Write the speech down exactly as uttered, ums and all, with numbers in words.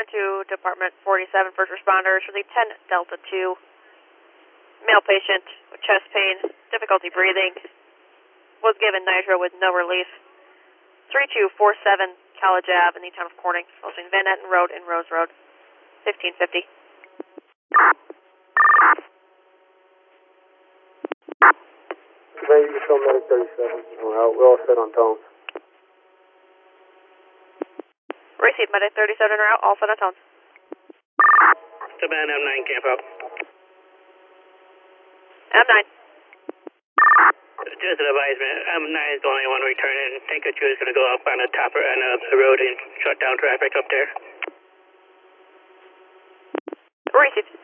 to Department forty-seven, first responders for the ten Delta two. Male patient with chest pain, difficulty breathing, was given nitro with no relief. three two four seven College Ave in the town of Corning, between Van Etten Road and Rose Road, fifteen fifty. Today you can show medic thirty-seven. We're out. We're all set on tones. Receive medic thirty-seven are out, all set on tones. Savannah M nine camp out. M nine. Just an advisement, M nine is the only one returning. Tanker two is going to go up on the top end of the road and shut down traffic up there. Receive.